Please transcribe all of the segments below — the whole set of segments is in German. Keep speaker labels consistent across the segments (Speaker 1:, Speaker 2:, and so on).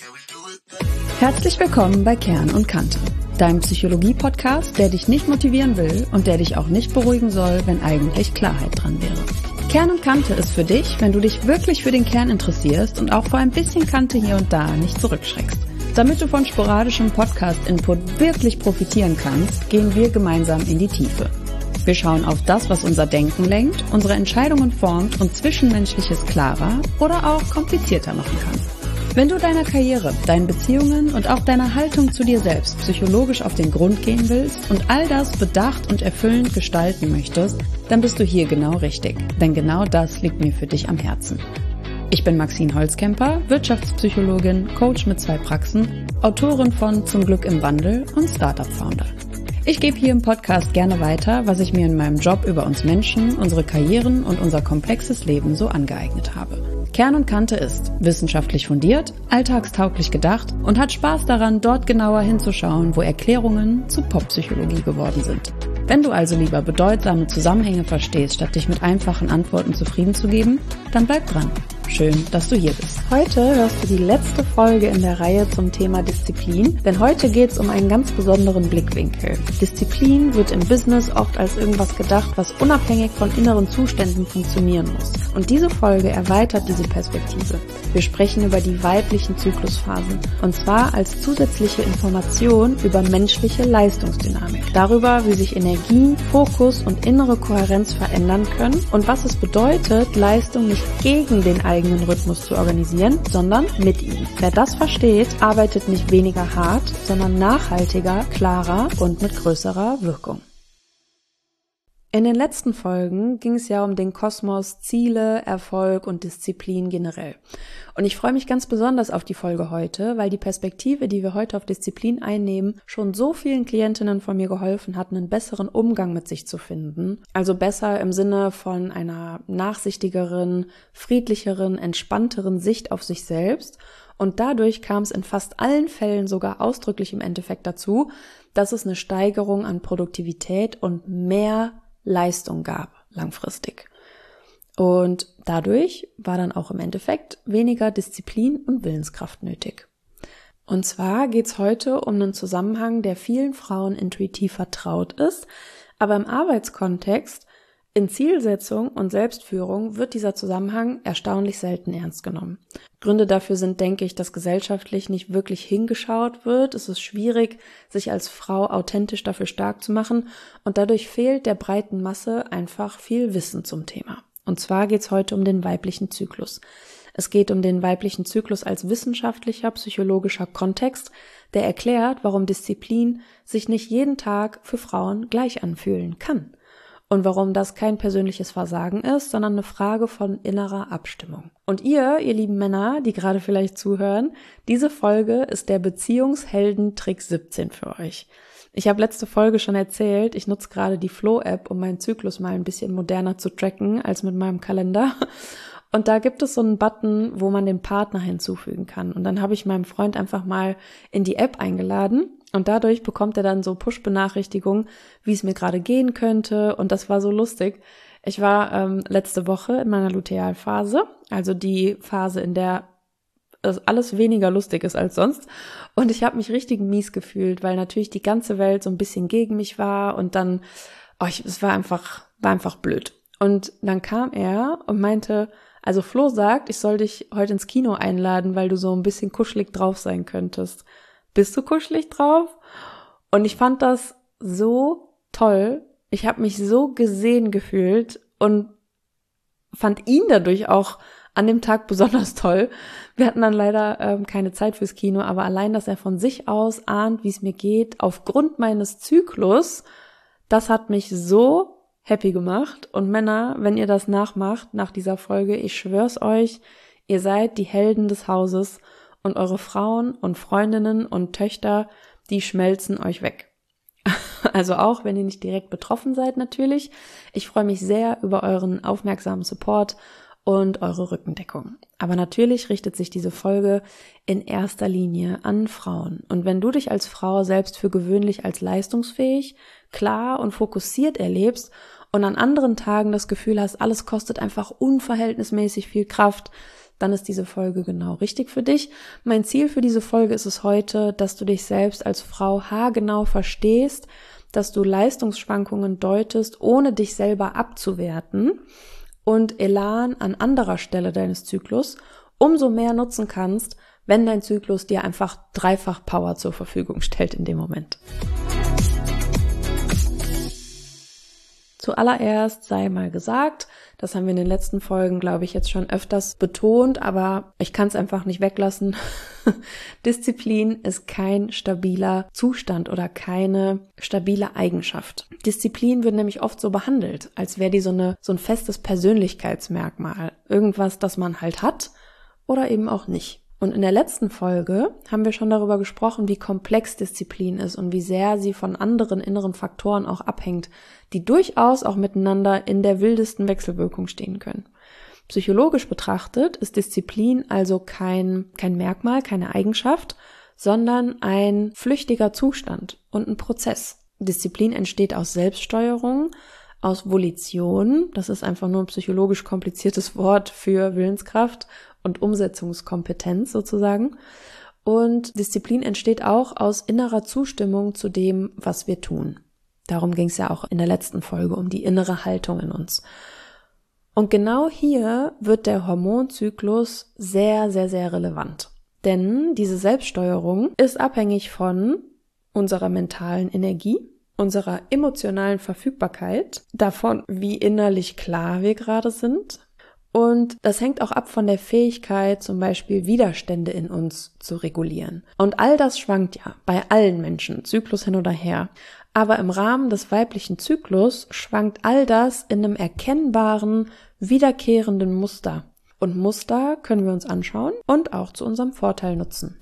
Speaker 1: Herzlich willkommen bei Kern und Kante, deinem Psychologie-Podcast, der dich nicht motivieren will und der dich auch nicht beruhigen soll, wenn eigentlich Klarheit dran wäre. Kern und Kante ist für dich, wenn du dich wirklich für den Kern interessierst und auch vor ein bisschen Kante hier und da nicht zurückschreckst. Damit du von sporadischem Podcast-Input wirklich profitieren kannst, gehen wir gemeinsam in die Tiefe. Wir schauen auf das, was unser Denken lenkt, unsere Entscheidungen formt und Zwischenmenschliches klarer oder auch komplizierter machen kann. Wenn du deiner Karriere, deinen Beziehungen und auch deiner Haltung zu dir selbst psychologisch auf den Grund gehen willst und all das bedacht und erfüllend gestalten möchtest, dann bist du hier genau richtig, denn genau das liegt mir für dich am Herzen. Ich bin Maxine Holzkemper, Wirtschaftspsychologin, Coach mit 2 Praxen, Autorin von Zum Glück im Wandel und Startup-Founder. Ich gebe hier im Podcast gerne weiter, was ich mir in meinem Job über uns Menschen, unsere Karrieren und unser komplexes Leben so angeeignet habe. Kern und Kante ist wissenschaftlich fundiert, alltagstauglich gedacht und hat Spaß daran, dort genauer hinzuschauen, wo Erklärungen zu Poppsychologie geworden sind. Wenn du also lieber bedeutsame Zusammenhänge verstehst, statt dich mit einfachen Antworten zufrieden zu geben, dann bleib dran. Schön, dass du hier bist. Heute hörst du die letzte Folge in der Reihe zum Thema Disziplin, denn heute geht es um einen ganz besonderen Blickwinkel. Disziplin wird im Business oft als irgendwas gedacht, was unabhängig von inneren Zuständen funktionieren muss. Und diese Folge erweitert diese Perspektive. Wir sprechen über die weiblichen Zyklusphasen und zwar als zusätzliche Information über menschliche Leistungsdynamik. Darüber, wie sich Energie, Fokus und innere Kohärenz verändern können und was es bedeutet, Leistung nicht gegen den eigenen Rhythmus zu organisieren, sondern mit ihm. Wer das versteht, arbeitet nicht weniger hart, sondern nachhaltiger, klarer und mit größerer Wirkung. In den letzten Folgen ging es ja um den Kosmos Ziele, Erfolg und Disziplin generell. Und ich freue mich ganz besonders auf die Folge heute, weil die Perspektive, die wir heute auf Disziplin einnehmen, schon so vielen Klientinnen von mir geholfen hat, einen besseren Umgang mit sich zu finden. Also besser im Sinne von einer nachsichtigeren, friedlicheren, entspannteren Sicht auf sich selbst. Und dadurch kam es in fast allen Fällen sogar ausdrücklich im Endeffekt dazu, dass es eine Steigerung an Produktivität und mehr Leistung gab, langfristig. Und dadurch war dann auch im Endeffekt weniger Disziplin und Willenskraft nötig. Und zwar geht's heute um einen Zusammenhang, der vielen Frauen intuitiv vertraut ist, aber im Arbeitskontext, in Zielsetzung und Selbstführung wird dieser Zusammenhang erstaunlich selten ernst genommen. Gründe dafür sind, denke ich, dass gesellschaftlich nicht wirklich hingeschaut wird. Es ist schwierig, sich als Frau authentisch dafür stark zu machen und dadurch fehlt der breiten Masse einfach viel Wissen zum Thema. Und zwar geht es heute um den weiblichen Zyklus. Es geht um den weiblichen Zyklus als wissenschaftlicher, psychologischer Kontext, der erklärt, warum Disziplin sich nicht jeden Tag für Frauen gleich anfühlen kann. Und warum das kein persönliches Versagen ist, sondern eine Frage von innerer Abstimmung. Und ihr lieben Männer, die gerade vielleicht zuhören, diese Folge ist der Beziehungshelden-Trick 17 für euch. Ich habe letzte Folge schon erzählt, ich nutze gerade die Flow-App, um meinen Zyklus mal ein bisschen moderner zu tracken als mit meinem Kalender. Und da gibt es so einen Button, wo man den Partner hinzufügen kann. Und dann habe ich meinem Freund einfach mal in die App eingeladen. Und dadurch bekommt er dann so Push-Benachrichtigungen, wie es mir gerade gehen könnte. Und das war so lustig. Ich war letzte Woche in meiner Lutealphase, also die Phase, in der alles weniger lustig ist als sonst. Und ich habe mich richtig mies gefühlt, weil natürlich die ganze Welt so ein bisschen gegen mich war. Und dann, es war einfach blöd. Und dann kam er und meinte, also Flo sagt, ich soll dich heute ins Kino einladen, weil du so ein bisschen kuschelig drauf sein könntest. Bist du kuschelig drauf? Und ich fand das so toll. Ich habe mich so gesehen gefühlt und fand ihn dadurch auch an dem Tag besonders toll. Wir hatten dann leider keine Zeit fürs Kino, aber allein, dass er von sich aus ahnt, wie es mir geht, aufgrund meines Zyklus, das hat mich so happy gemacht. Und Männer, wenn ihr das nachmacht, nach dieser Folge, ich schwör's euch, ihr seid die Helden des Hauses. Und eure Frauen und Freundinnen und Töchter, die schmelzen euch weg. Also auch, wenn ihr nicht direkt betroffen seid natürlich. Ich freue mich sehr über euren aufmerksamen Support und eure Rückendeckung. Aber natürlich richtet sich diese Folge in erster Linie an Frauen. Und wenn du dich als Frau selbst für gewöhnlich als leistungsfähig, klar und fokussiert erlebst und an anderen Tagen das Gefühl hast, alles kostet einfach unverhältnismäßig viel Kraft, dann ist diese Folge genau richtig für dich. Mein Ziel für diese Folge ist es heute, dass du dich selbst als Frau haargenau verstehst, dass du Leistungsschwankungen deutest, ohne dich selber abzuwerten und Elan an anderer Stelle deines Zyklus umso mehr nutzen kannst, wenn dein Zyklus dir einfach dreifach Power zur Verfügung stellt in dem Moment. Zuallererst sei mal gesagt, das haben wir in den letzten Folgen, glaube ich, jetzt schon öfters betont, aber ich kann es einfach nicht weglassen. Disziplin ist kein stabiler Zustand oder keine stabile Eigenschaft. Disziplin wird nämlich oft so behandelt, als wäre die so ein festes Persönlichkeitsmerkmal. Irgendwas, das man halt hat oder eben auch nicht. Und in der letzten Folge haben wir schon darüber gesprochen, wie komplex Disziplin ist und wie sehr sie von anderen inneren Faktoren auch abhängt, die durchaus auch miteinander in der wildesten Wechselwirkung stehen können. Psychologisch betrachtet ist Disziplin also kein Merkmal, keine Eigenschaft, sondern ein flüchtiger Zustand und ein Prozess. Disziplin entsteht aus Selbststeuerung, aus Volition, das ist einfach nur ein psychologisch kompliziertes Wort für Willenskraft und Umsetzungskompetenz sozusagen. Und Disziplin entsteht auch aus innerer Zustimmung zu dem, was wir tun. Darum ging es ja auch in der letzten Folge, um die innere Haltung in uns. Und genau hier wird der Hormonzyklus sehr, sehr, sehr relevant. Denn diese Selbststeuerung ist abhängig von unserer mentalen Energie, unserer emotionalen Verfügbarkeit, davon, wie innerlich klar wir gerade sind. Und das hängt auch ab von der Fähigkeit, zum Beispiel Widerstände in uns zu regulieren. Und all das schwankt ja bei allen Menschen, Zyklus hin oder her. Aber im Rahmen des weiblichen Zyklus schwankt all das in einem erkennbaren, wiederkehrenden Muster. Und Muster können wir uns anschauen und auch zu unserem Vorteil nutzen.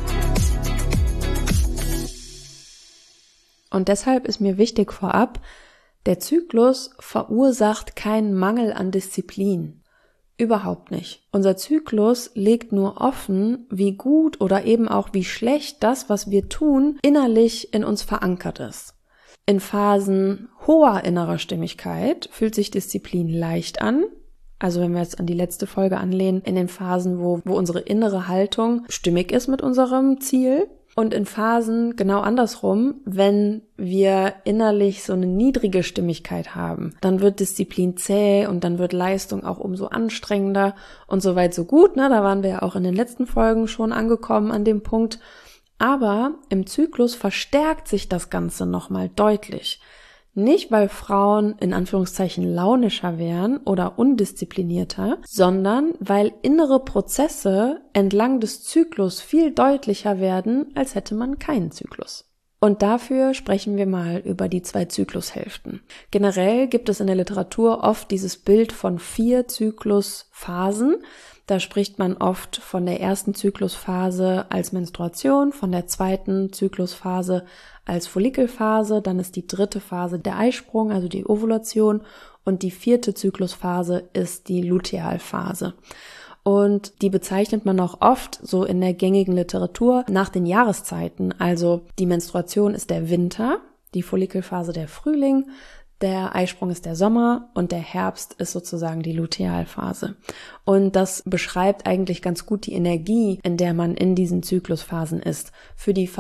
Speaker 1: Und deshalb ist mir wichtig vorab, der Zyklus verursacht keinen Mangel an Disziplin. Überhaupt nicht. Unser Zyklus legt nur offen, wie gut oder eben auch wie schlecht das, was wir tun, innerlich in uns verankert ist. In Phasen hoher innerer Stimmigkeit fühlt sich Disziplin leicht an. Also wenn wir jetzt an die letzte Folge anlehnen, in den Phasen, wo unsere innere Haltung stimmig ist mit unserem Ziel. Und in Phasen genau andersrum, wenn wir innerlich so eine niedrige Stimmigkeit haben, dann wird Disziplin zäh und dann wird Leistung auch umso anstrengender und so weit so gut, ne? Da waren wir ja auch in den letzten Folgen schon angekommen an dem Punkt. Aber im Zyklus verstärkt sich das Ganze nochmal deutlich. Nicht, weil Frauen in Anführungszeichen launischer wären oder undisziplinierter, sondern weil innere Prozesse entlang des Zyklus viel deutlicher werden, als hätte man keinen Zyklus. Und dafür sprechen wir mal über die 2 Zyklushälften. Generell gibt es in der Literatur oft dieses Bild von 4 Zyklusphasen. Da spricht man oft von der ersten Zyklusphase als Menstruation, von der zweiten Zyklusphase als Follikelphase, dann ist die 3. Phase der Eisprung, also die Ovulation, und die 4. Zyklusphase ist die Lutealphase. Und die bezeichnet man auch oft so in der gängigen Literatur nach den Jahreszeiten. Also die Menstruation ist der Winter, die Follikelphase der Frühling, der Eisprung ist der Sommer und der Herbst ist sozusagen die Lutealphase. Und das beschreibt eigentlich ganz gut die Energie, in der man in diesen Zyklusphasen ist. Für die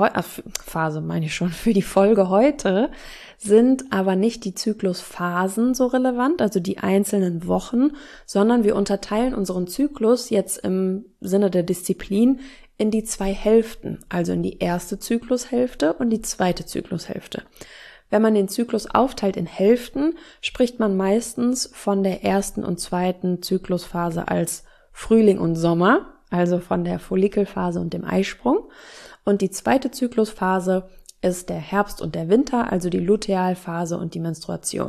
Speaker 1: für die Folge heute sind aber nicht die Zyklusphasen so relevant, also die einzelnen Wochen, sondern wir unterteilen unseren Zyklus jetzt im Sinne der Disziplin in die 2 Hälften, also in die erste Zyklushälfte und die zweite Zyklushälfte. Wenn man den Zyklus aufteilt in Hälften, spricht man meistens von der ersten und zweiten Zyklusphase als Frühling und Sommer, also von der Follikelphase und dem Eisprung. Und die zweite Zyklusphase ist der Herbst und der Winter, also die Lutealphase und die Menstruation.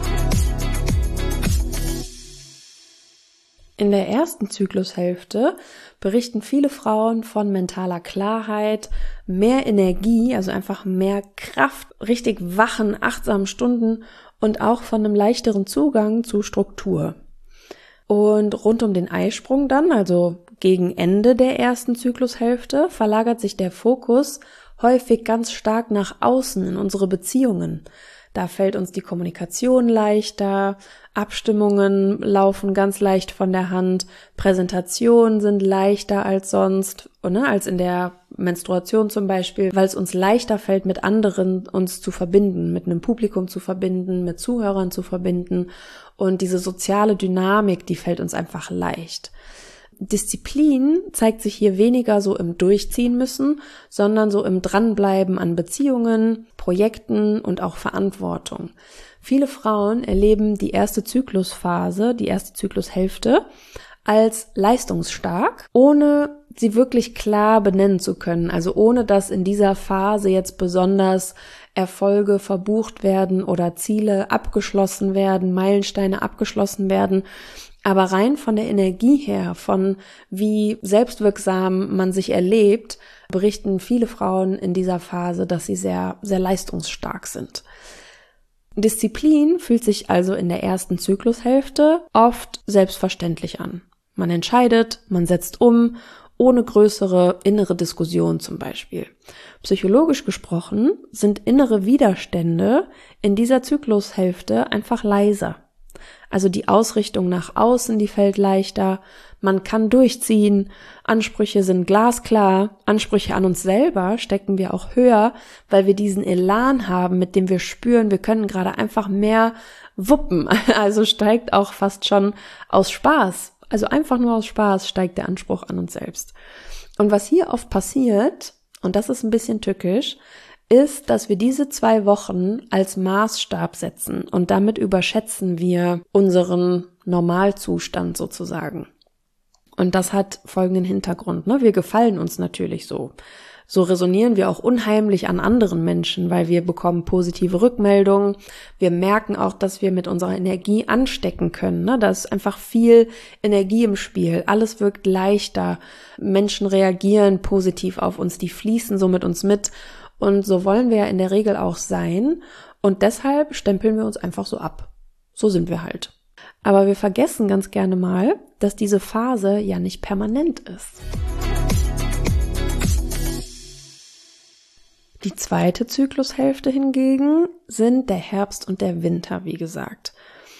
Speaker 1: In der ersten Zyklushälfte berichten viele Frauen von mentaler Klarheit, mehr Energie, also einfach mehr Kraft, richtig wachen, achtsamen Stunden und auch von einem leichteren Zugang zu Struktur. Und rund um den Eisprung dann, also gegen Ende der ersten Zyklushälfte, verlagert sich der Fokus häufig ganz stark nach außen in unsere Beziehungen. Da fällt uns die Kommunikation leichter, Abstimmungen laufen ganz leicht von der Hand, Präsentationen sind leichter als sonst, als in der Menstruation zum Beispiel, weil es uns leichter fällt, mit anderen uns zu verbinden, mit einem Publikum zu verbinden, mit Zuhörern zu verbinden, und diese soziale Dynamik, die fällt uns einfach leicht. Disziplin zeigt sich hier weniger so im Durchziehen müssen, sondern so im Dranbleiben an Beziehungen, Projekten und auch Verantwortung. Viele Frauen erleben die erste Zyklusphase, die erste Zyklushälfte, als leistungsstark, ohne sie wirklich klar benennen zu können. Also ohne dass in dieser Phase jetzt besonders Erfolge verbucht werden oder Ziele abgeschlossen werden, Meilensteine abgeschlossen werden. Aber rein von der Energie her, von wie selbstwirksam man sich erlebt, berichten viele Frauen in dieser Phase, dass sie sehr, sehr leistungsstark sind. Disziplin fühlt sich also in der ersten Zyklushälfte oft selbstverständlich an. Man entscheidet, man setzt um, ohne größere innere Diskussion zum Beispiel. Psychologisch gesprochen sind innere Widerstände in dieser Zyklushälfte einfach leiser. Also die Ausrichtung nach außen, die fällt leichter, man kann durchziehen, Ansprüche sind glasklar, Ansprüche an uns selber stecken wir auch höher, weil wir diesen Elan haben, mit dem wir spüren, wir können gerade einfach mehr wuppen. Also steigt auch fast schon aus Spaß, also einfach nur aus Spaß steigt der Anspruch an uns selbst. Und was hier oft passiert, und das ist ein bisschen tückisch, ist, dass wir diese 2 Wochen als Maßstab setzen und damit überschätzen wir unseren Normalzustand sozusagen. Und das hat folgenden Hintergrund, wir gefallen uns natürlich so. So resonieren wir auch unheimlich an anderen Menschen, weil wir bekommen positive Rückmeldungen. Wir merken auch, dass wir mit unserer Energie anstecken können. Da ist einfach viel Energie im Spiel. Alles wirkt leichter. Menschen reagieren positiv auf uns. Die fließen so mit uns mit. Und so wollen wir ja in der Regel auch sein. Und deshalb stempeln wir uns einfach so ab. So sind wir halt. Aber wir vergessen ganz gerne mal, dass diese Phase ja nicht permanent ist. Die zweite Zyklushälfte hingegen sind der Herbst und der Winter, wie gesagt.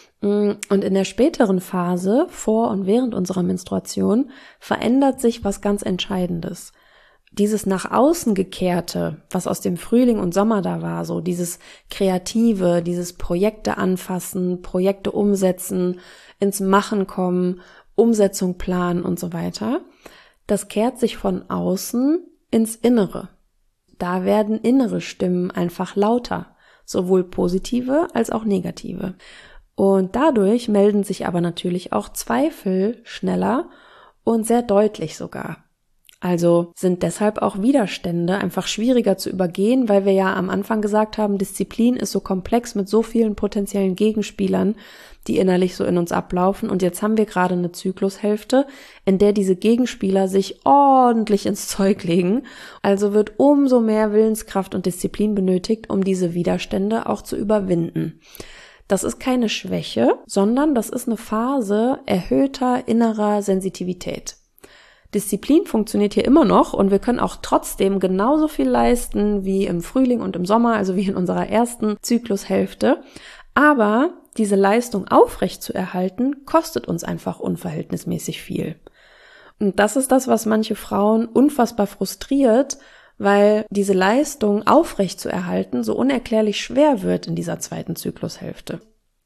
Speaker 1: Und in der späteren Phase, vor und während unserer Menstruation, verändert sich was ganz Entscheidendes. Dieses nach außen gekehrte, was aus dem Frühling und Sommer da war, so dieses Kreative, dieses Projekte anfassen, Projekte umsetzen, ins Machen kommen, Umsetzung planen und so weiter, das kehrt sich von außen ins Innere. Da werden innere Stimmen einfach lauter, sowohl positive als auch negative. Und dadurch melden sich aber natürlich auch Zweifel schneller und sehr deutlich sogar. Also sind deshalb auch Widerstände einfach schwieriger zu übergehen, weil wir ja am Anfang gesagt haben, Disziplin ist so komplex mit so vielen potenziellen Gegenspielern, die innerlich so in uns ablaufen. Und jetzt haben wir gerade eine Zyklushälfte, in der diese Gegenspieler sich ordentlich ins Zeug legen. Also wird umso mehr Willenskraft und Disziplin benötigt, um diese Widerstände auch zu überwinden. Das ist keine Schwäche, sondern das ist eine Phase erhöhter innerer Sensitivität. Disziplin funktioniert hier immer noch und wir können auch trotzdem genauso viel leisten wie im Frühling und im Sommer, also wie in unserer ersten Zyklushälfte. Aber diese Leistung aufrecht zu erhalten, kostet uns einfach unverhältnismäßig viel. Und das ist das, was manche Frauen unfassbar frustriert, weil diese Leistung aufrecht zu erhalten so unerklärlich schwer wird in dieser zweiten Zyklushälfte.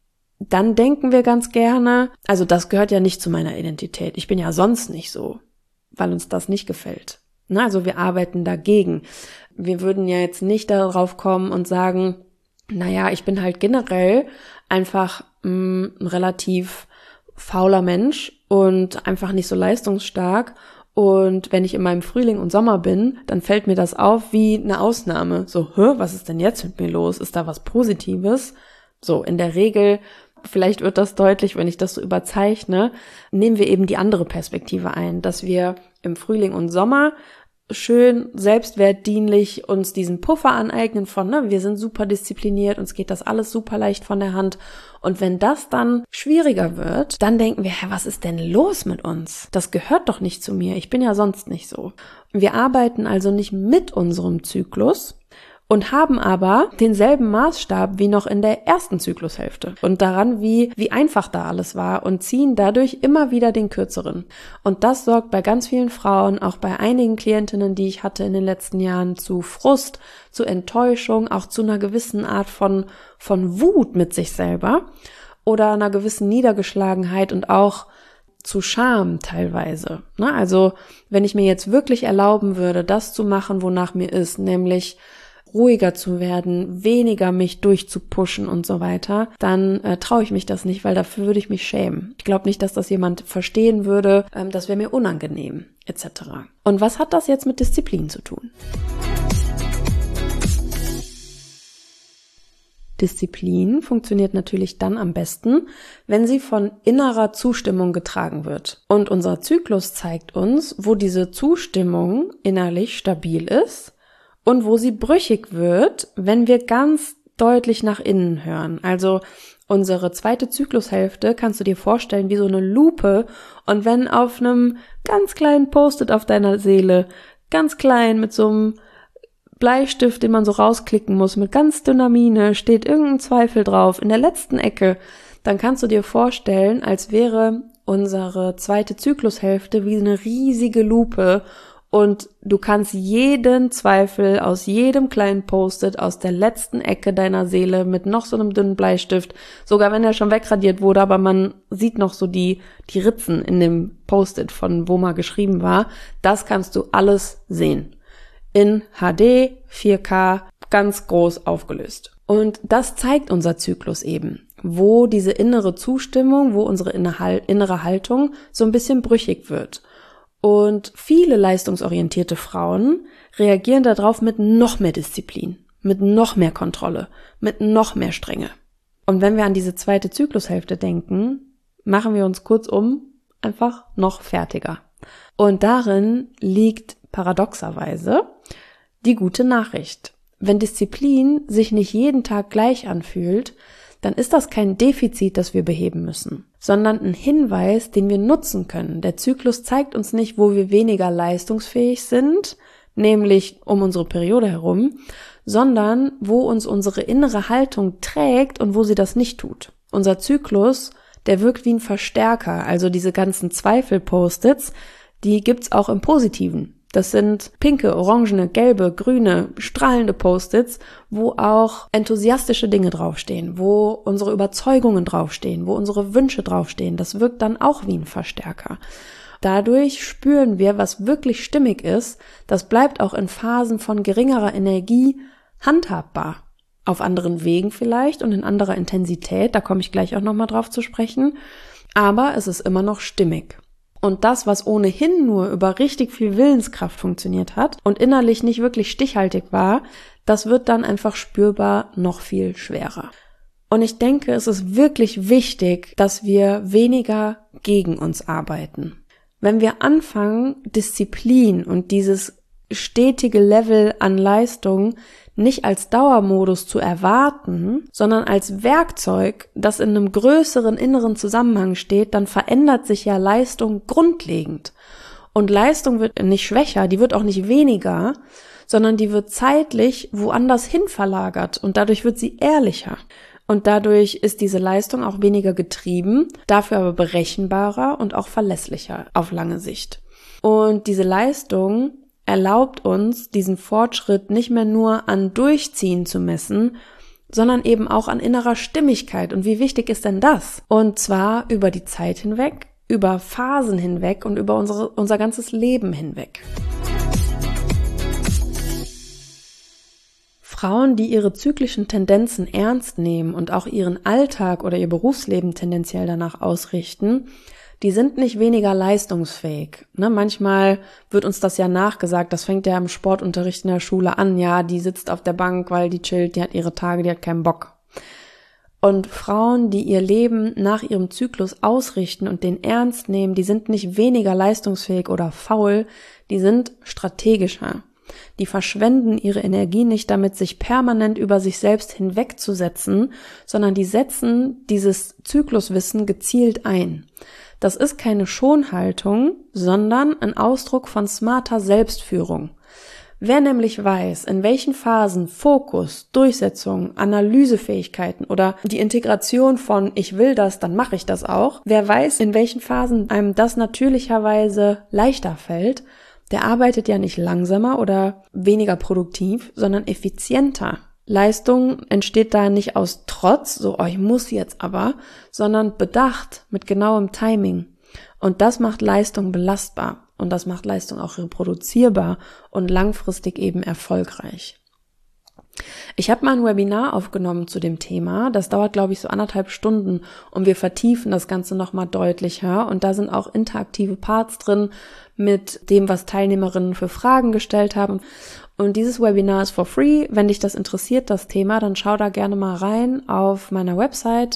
Speaker 1: Dann denken wir ganz gerne, also das gehört ja nicht zu meiner Identität, ich bin ja sonst nicht so, weil uns das nicht gefällt. Also wir arbeiten dagegen. Wir würden ja jetzt nicht darauf kommen und sagen, naja, ich bin halt generell einfach ein relativ fauler Mensch und einfach nicht so leistungsstark. Und wenn ich in meinem Frühling und Sommer bin, dann fällt mir das auf wie eine Ausnahme. So, was ist denn jetzt mit mir los? Ist da was Positives? So, in der Regel, vielleicht wird das deutlich, wenn ich das so überzeichne, nehmen wir eben die andere Perspektive ein, dass wir im Frühling und Sommer schön selbstwertdienlich uns diesen Puffer aneignen von, wir sind super diszipliniert, uns geht das alles super leicht von der Hand. Und wenn das dann schwieriger wird, dann denken wir, was ist denn los mit uns? Das gehört doch nicht zu mir, ich bin ja sonst nicht so. Wir arbeiten also nicht mit unserem Zyklus und haben aber denselben Maßstab wie noch in der ersten Zyklushälfte und daran, wie einfach da alles war und ziehen dadurch immer wieder den kürzeren. Und das sorgt bei ganz vielen Frauen, auch bei einigen Klientinnen, die ich hatte in den letzten Jahren, zu Frust, zu Enttäuschung, auch zu einer gewissen Art von Wut mit sich selber oder einer gewissen Niedergeschlagenheit und auch zu Scham teilweise. Also wenn ich mir jetzt wirklich erlauben würde, das zu machen, wonach mir ist, nämlich ruhiger zu werden, weniger mich durchzupushen und so weiter, dann traue ich mich das nicht, weil dafür würde ich mich schämen. Ich glaube nicht, dass das jemand verstehen würde, das wäre mir unangenehm, etc. Und was hat das jetzt mit Disziplin zu tun? Disziplin funktioniert natürlich dann am besten, wenn sie von innerer Zustimmung getragen wird. Und unser Zyklus zeigt uns, wo diese Zustimmung innerlich stabil ist und wo sie brüchig wird, wenn wir ganz deutlich nach innen hören. Also unsere zweite Zyklushälfte kannst du dir vorstellen wie so eine Lupe, und wenn auf einem ganz kleinen Post-it auf deiner Seele, ganz klein mit so einem Bleistift, den man so rausklicken muss, mit ganz dünner Mine, steht irgendein Zweifel drauf, in der letzten Ecke, dann kannst du dir vorstellen, als wäre unsere zweite Zyklushälfte wie eine riesige Lupe und du kannst jeden Zweifel aus jedem kleinen Post-it aus der letzten Ecke deiner Seele mit noch so einem dünnen Bleistift, sogar wenn er schon wegradiert wurde, aber man sieht noch so die Ritzen in dem Post-it, von wo mal geschrieben war, das kannst du alles sehen. In HD, 4K, ganz groß aufgelöst. Und das zeigt unser Zyklus eben, wo diese innere Zustimmung, wo unsere innere Haltung so ein bisschen brüchig wird. Und viele leistungsorientierte Frauen reagieren darauf mit noch mehr Disziplin, mit noch mehr Kontrolle, mit noch mehr Strenge. Und wenn wir an diese zweite Zyklushälfte denken, machen wir uns kurzum einfach noch fertiger. Und darin liegt paradoxerweise die gute Nachricht. Wenn Disziplin sich nicht jeden Tag gleich anfühlt, dann ist das kein Defizit, das wir beheben müssen, sondern ein Hinweis, den wir nutzen können. Der Zyklus zeigt uns nicht, wo wir weniger leistungsfähig sind, nämlich um unsere Periode herum, sondern wo uns unsere innere Haltung trägt und wo sie das nicht tut. Unser Zyklus, der wirkt wie ein Verstärker, also diese ganzen Zweifel-Post-its, die gibt's auch im Positiven. Das sind pinke, orangene, gelbe, grüne, strahlende Post-its, wo auch enthusiastische Dinge draufstehen, wo unsere Überzeugungen draufstehen, wo unsere Wünsche draufstehen. Das wirkt dann auch wie ein Verstärker. Dadurch spüren wir, was wirklich stimmig ist. Das bleibt auch in Phasen von geringerer Energie handhabbar. Auf anderen Wegen vielleicht und in anderer Intensität, da komme ich gleich auch nochmal drauf zu sprechen. Aber es ist immer noch stimmig. Und das, was ohnehin nur über richtig viel Willenskraft funktioniert hat und innerlich nicht wirklich stichhaltig war, das wird dann einfach spürbar noch viel schwerer. Und ich denke, es ist wirklich wichtig, dass wir weniger gegen uns arbeiten. Wenn wir anfangen, Disziplin und dieses stetige Level an Leistung nicht als Dauermodus zu erwarten, sondern als Werkzeug, das in einem größeren inneren Zusammenhang steht, dann verändert sich ja Leistung grundlegend. Und Leistung wird nicht schwächer, die wird auch nicht weniger, sondern die wird zeitlich woanders hin verlagert und dadurch wird sie ehrlicher. Und dadurch ist diese Leistung auch weniger getrieben, dafür aber berechenbarer und auch verlässlicher auf lange Sicht. Und diese Leistung erlaubt uns, diesen Fortschritt nicht mehr nur an Durchziehen zu messen, sondern eben auch an innerer Stimmigkeit. Und wie wichtig ist denn das? Und zwar über die Zeit hinweg, über Phasen hinweg und über unser ganzes Leben hinweg. Frauen, die ihre zyklischen Tendenzen ernst nehmen und auch ihren Alltag oder ihr Berufsleben tendenziell danach ausrichten, die sind nicht weniger leistungsfähig. Manchmal wird uns das ja nachgesagt, das fängt ja im Sportunterricht in der Schule an, ja, die sitzt auf der Bank, weil die chillt, die hat ihre Tage, die hat keinen Bock. Und Frauen, die ihr Leben nach ihrem Zyklus ausrichten und den ernst nehmen, die sind nicht weniger leistungsfähig oder faul, die sind strategischer. Die verschwenden ihre Energie nicht damit, sich permanent über sich selbst hinwegzusetzen, sondern die setzen dieses Zykluswissen gezielt ein. Das ist keine Schonhaltung, sondern ein Ausdruck von smarter Selbstführung. Wer nämlich weiß, in welchen Phasen Fokus, Durchsetzung, Analysefähigkeiten oder die Integration von ich will das, dann mache ich das auch, wer weiß, in welchen Phasen einem das natürlicherweise leichter fällt, der arbeitet ja nicht langsamer oder weniger produktiv, sondern effizienter. Leistung entsteht da nicht aus Trotz, so ich muss jetzt aber, sondern bedacht, mit genauem Timing. Und das macht Leistung belastbar. Und das macht Leistung auch reproduzierbar und langfristig eben erfolgreich. Ich habe mal ein Webinar aufgenommen zu dem Thema. Das dauert, glaube ich, so 1,5 Stunden und wir vertiefen das Ganze nochmal deutlicher. Und da sind auch interaktive Parts drin mit dem, was Teilnehmerinnen für Fragen gestellt haben. Und dieses Webinar ist for free. Wenn dich das interessiert, das Thema, dann schau da gerne mal rein auf meiner Website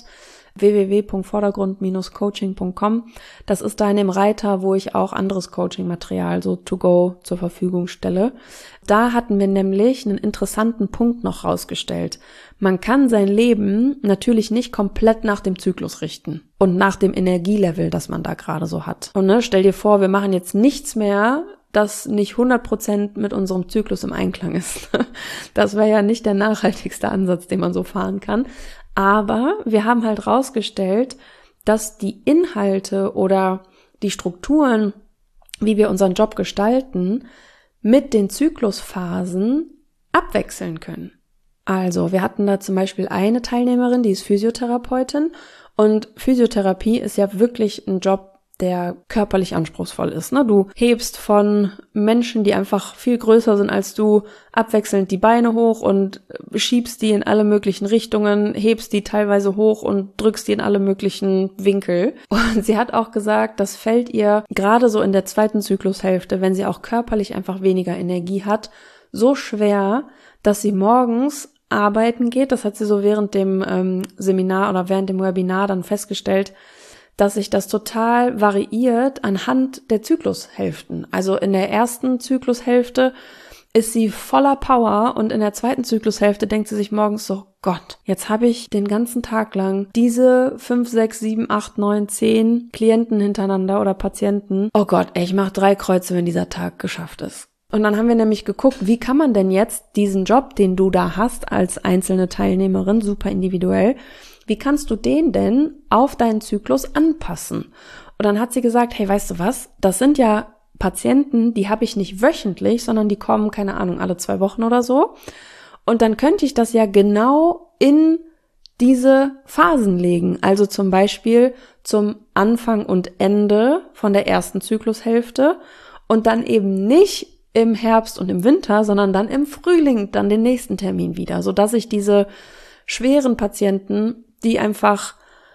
Speaker 1: www.vordergrund-coaching.com. Das ist da in dem Reiter, wo ich auch anderes Coaching-Material so to go zur Verfügung stelle. Da hatten wir nämlich einen interessanten Punkt noch rausgestellt. Man kann sein Leben natürlich nicht komplett nach dem Zyklus richten und nach dem Energielevel, das man da gerade so hat. Und stell dir vor, wir machen jetzt nichts mehr, das nicht 100% mit unserem Zyklus im Einklang ist. Das wäre ja nicht der nachhaltigste Ansatz, den man so fahren kann. Aber wir haben halt rausgestellt, dass die Inhalte oder die Strukturen, wie wir unseren Job gestalten, mit den Zyklusphasen abwechseln können. Also wir hatten da zum Beispiel eine Teilnehmerin, die ist Physiotherapeutin und Physiotherapie ist ja wirklich ein Job, der körperlich anspruchsvoll ist. Du hebst von Menschen, die einfach viel größer sind als du, abwechselnd die Beine hoch und schiebst die in alle möglichen Richtungen, hebst die teilweise hoch und drückst die in alle möglichen Winkel. Und sie hat auch gesagt, das fällt ihr gerade so in der 2. Zyklushälfte, wenn sie auch körperlich einfach weniger Energie hat, so schwer, dass sie morgens arbeiten geht. Das hat sie so während dem Seminar oder während dem Webinar dann festgestellt, dass sich das total variiert anhand der Zyklushälften. Also in der 1. Zyklushälfte ist sie voller Power und in der 2. Zyklushälfte denkt sie sich morgens so, Gott, jetzt habe ich den ganzen Tag lang diese 5, 6, 7, 8, 9, 10 Klienten hintereinander oder Patienten. Oh Gott, ich mache 3 Kreuze, wenn dieser Tag geschafft ist. Und dann haben wir nämlich geguckt, wie kann man denn jetzt diesen Job, den du da hast als einzelne Teilnehmerin, super individuell, wie kannst du den denn auf deinen Zyklus anpassen? Und dann hat sie gesagt, hey, weißt du was, das sind ja Patienten, die habe ich nicht wöchentlich, sondern die kommen, keine Ahnung, alle 2 Wochen oder so. Und dann könnte ich das ja genau in diese Phasen legen. Also zum Beispiel zum Anfang und Ende von der 1. Zyklushälfte und dann eben nicht im Herbst und im Winter, sondern dann im Frühling dann den nächsten Termin wieder, sodass ich diese schweren Patienten, die einfach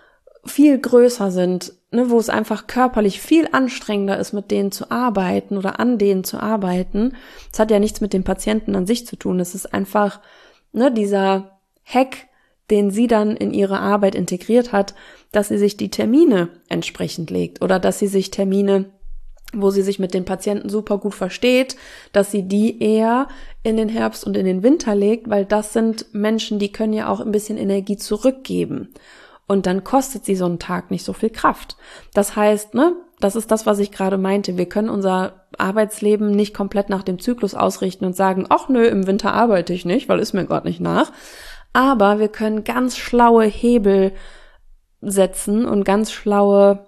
Speaker 1: viel größer sind, wo es einfach körperlich viel anstrengender ist, mit denen zu arbeiten oder an denen zu arbeiten. Das hat ja nichts mit dem Patienten an sich zu tun. Es ist einfach dieser Hack, den sie dann in ihre Arbeit integriert hat, dass sie sich die Termine entsprechend legt oder dass sie sich Termine, wo sie sich mit den Patienten super gut versteht, dass sie die eher in den Herbst und in den Winter legt, weil das sind Menschen, die können ja auch ein bisschen Energie zurückgeben. Und dann kostet sie so einen Tag nicht so viel Kraft. Das heißt, das ist das, was ich gerade meinte. Wir können unser Arbeitsleben nicht komplett nach dem Zyklus ausrichten und sagen, ach nö, im Winter arbeite ich nicht, weil ist mir gerade nicht nach. Aber wir können ganz schlaue Hebel setzen und ganz schlaue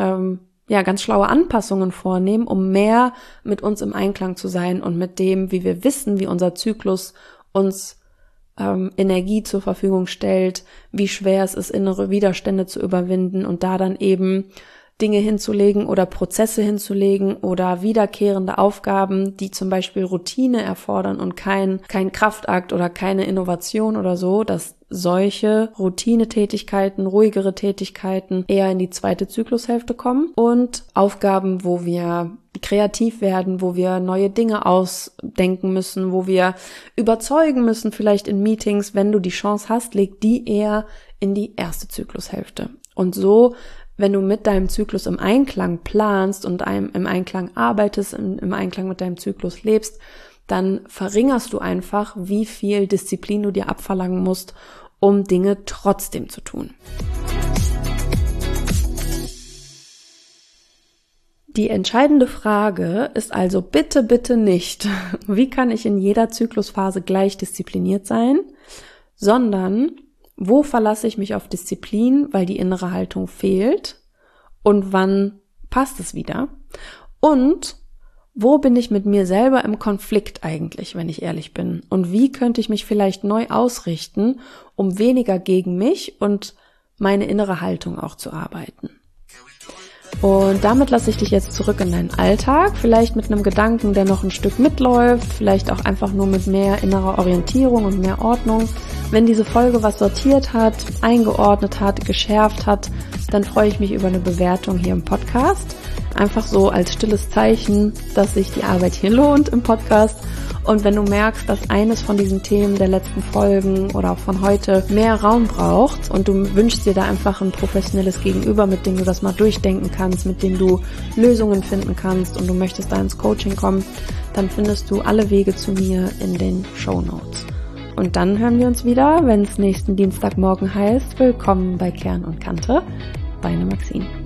Speaker 1: Anpassungen vornehmen, um mehr mit uns im Einklang zu sein und mit dem, wie wir wissen, wie unser Zyklus uns Energie zur Verfügung stellt, wie schwer es ist, innere Widerstände zu überwinden und da dann eben Dinge hinzulegen oder Prozesse hinzulegen oder wiederkehrende Aufgaben, die zum Beispiel Routine erfordern und kein Kraftakt oder keine Innovation oder so, dass solche Routinetätigkeiten, ruhigere Tätigkeiten eher in die 2. Zyklushälfte kommen und Aufgaben, wo wir kreativ werden, wo wir neue Dinge ausdenken müssen, wo wir überzeugen müssen, vielleicht in Meetings, wenn du die Chance hast, leg die eher in die 1. Zyklushälfte. Und so, wenn du mit deinem Zyklus im Einklang planst und im Einklang arbeitest, im Einklang mit deinem Zyklus lebst, dann verringerst du einfach, wie viel Disziplin du dir abverlangen musst, um Dinge trotzdem zu tun. Die entscheidende Frage ist also bitte, bitte nicht, wie kann ich in jeder Zyklusphase gleich diszipliniert sein, sondern wo verlasse ich mich auf Disziplin, weil die innere Haltung fehlt und wann passt es wieder und wo bin ich mit mir selber im Konflikt eigentlich, wenn ich ehrlich bin, und wie könnte ich mich vielleicht neu ausrichten, um weniger gegen mich und meine innere Haltung auch zu arbeiten. Und damit lasse ich dich jetzt zurück in deinen Alltag, vielleicht mit einem Gedanken, der noch ein Stück mitläuft, vielleicht auch einfach nur mit mehr innerer Orientierung und mehr Ordnung. Wenn diese Folge was sortiert hat, eingeordnet hat, geschärft hat, dann freue ich mich über eine Bewertung hier im Podcast. Einfach so als stilles Zeichen, dass sich die Arbeit hier lohnt im Podcast. Und wenn du merkst, dass eines von diesen Themen der letzten Folgen oder auch von heute mehr Raum braucht und du wünschst dir da einfach ein professionelles Gegenüber, mit dem du das mal durchdenken kannst, mit dem du Lösungen finden kannst und du möchtest da ins Coaching kommen, dann findest du alle Wege zu mir in den Shownotes. Und dann hören wir uns wieder, wenn es nächsten Dienstagmorgen heißt, willkommen bei Kern und Kante, deine Maxine.